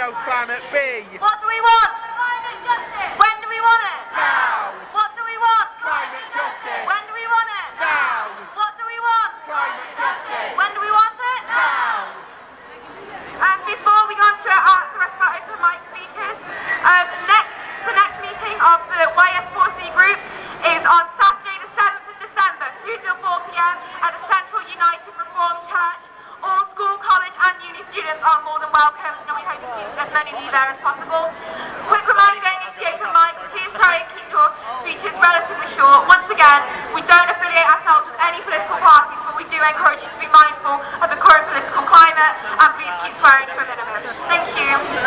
no planet B. What do we want? Climate justice. When do we want it? Now. What do we want? Climate justice. When do we want it? Now. What do we want? Climate justice. When do we want it? Now. And before we go on to the rest of our open mic speakers, the next meeting of the YS4C group is on Saturday the 7th of December, 2 till 4 p.m. at the Central United Reformed Church. All school, college and uni students are more than welcome, and we hope to see as many of you there as possible. Quick reminder going into the open mic, please try and keep your speeches relatively short. Once again, we don't affiliate ourselves with any political parties, but we do encourage you to be mindful of the current political climate, and please keep swearing to a minimum. Thank you.